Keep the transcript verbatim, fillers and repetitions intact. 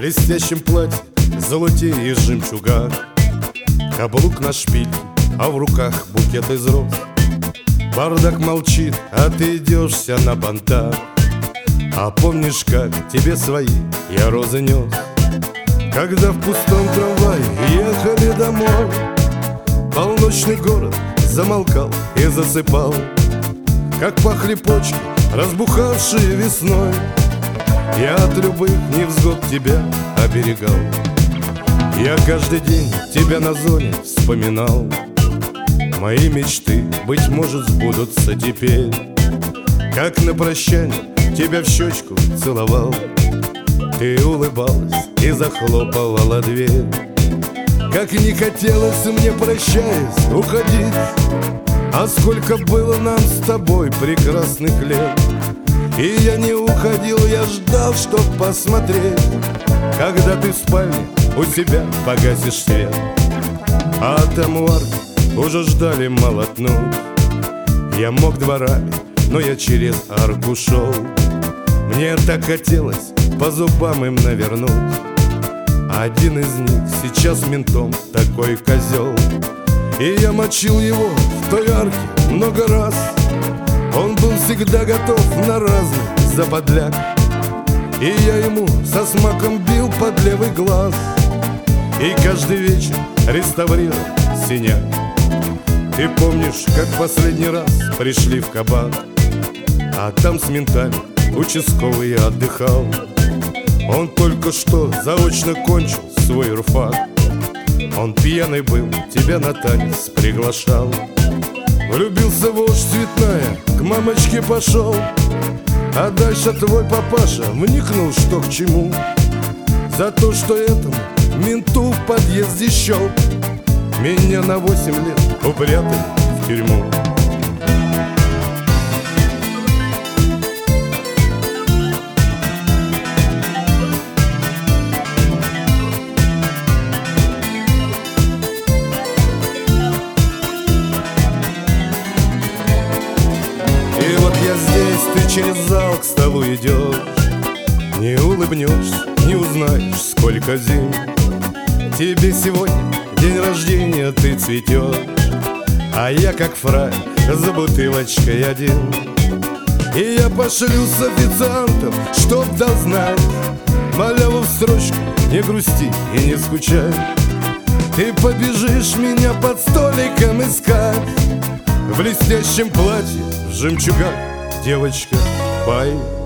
блестящем платье, золоте и жемчуга, каблук на шпиль, а в руках букет из роз. Бардак молчит, а ты идешься на понтах. А помнишь, как тебе свои я розы нес, когда в пустом трамвае ехали домой? Полночный город замолкал и засыпал, как пахли почки, разбухавшие весной. Я от любых невзгод тебя оберегал, я каждый день тебя на зоне вспоминал. Мои мечты, быть может, сбудутся теперь, как на прощание тебя в щечку целовал. Ты улыбалась и захлопывала дверь. Как не хотелось мне, прощаясь, уходить, а сколько было нам с тобой прекрасных лет. И я не уходил, я ждал, чтоб посмотреть, когда ты в спальне у себя погасишь свет. А там у арки уже ждали молотнуть. Я мог дворами, но я через арку шел. Мне так хотелось по зубам им навернуть. Один из них сейчас ментом такой козел, и я мочил его в той арке много раз. Он был всегда готов на разный заподляк, и я ему со смаком бил под левый глаз. И каждый вечер реставрировал синяк. Ты помнишь, как последний раз пришли в кабак, а там с ментами участковый отдыхал. Он только что заочно кончил свой юрфак. Он пьяный был, тебя на танец приглашал. Влюбился вождь цветная, к мамочке пошел, а дальше твой папаша вникнул, что к чему. За то, что этому менту в подъезде щел, меня на восемь лет упрятали в тюрьму. И вот я здесь, ты через зал к столу идешь, не улыбнешься, не узнаешь, сколько зим. Тебе сегодня день рождения, ты цветешь, а я как фрай за бутылочкой один. И я пошлю с официантом, чтоб дал знать, маляву в строчку, не грусти и не скучай. Ты побежишь меня под столиком искать, в блестящем платье, в жемчугах, девочка, пой.